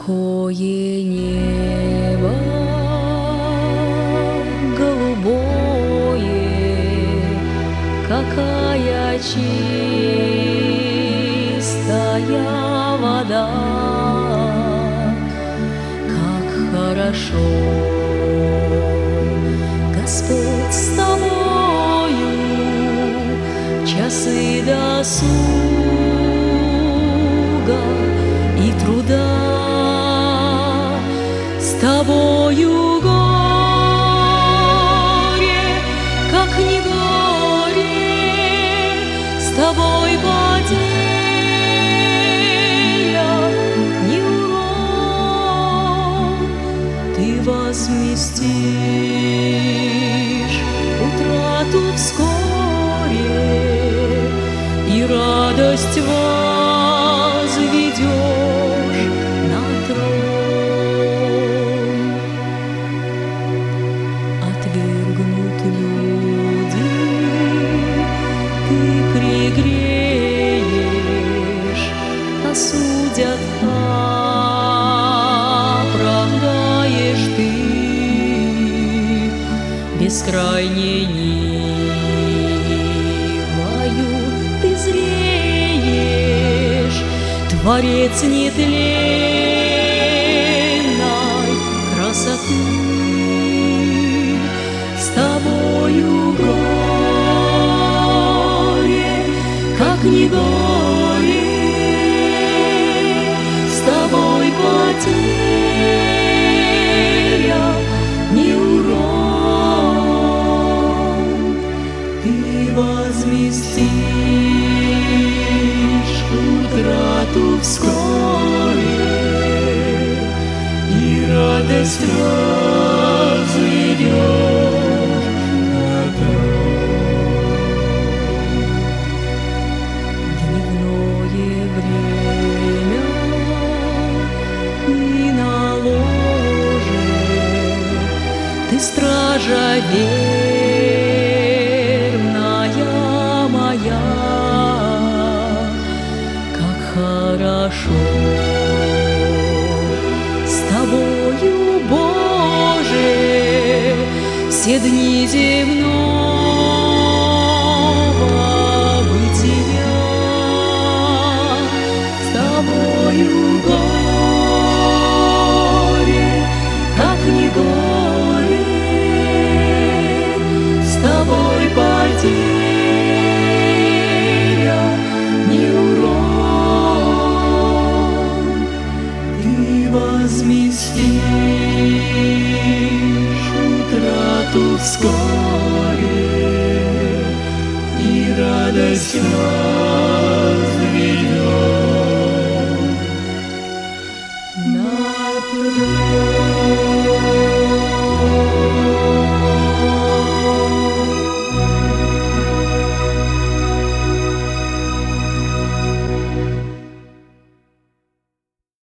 Какое небо голубое, какая чистая вода, как хорошо, Господь, с тобою часы досуга и труда. С тобою горе, как не горе, с тобой потеря, не урон. Ты возместишь утрату вскоре и радость возведешь на трон. Отвергнут люди, ты пригреешь, осудят, оправдаешь ты. Бескрайней нивою ты зреешь, Творец нетленной красоты. С тобою горе, как не горе, с тобой потеря, не урон. Ты возместишь утрату вскоре и радость разведешь на трон. Дневное время и на ложе ты, стража верная моя, как хорошо с тобою, Боже, все дни земного бытия. С тобою горе, как не горе, с тобой потеря, не урон. Ты возместишь утрату вскоре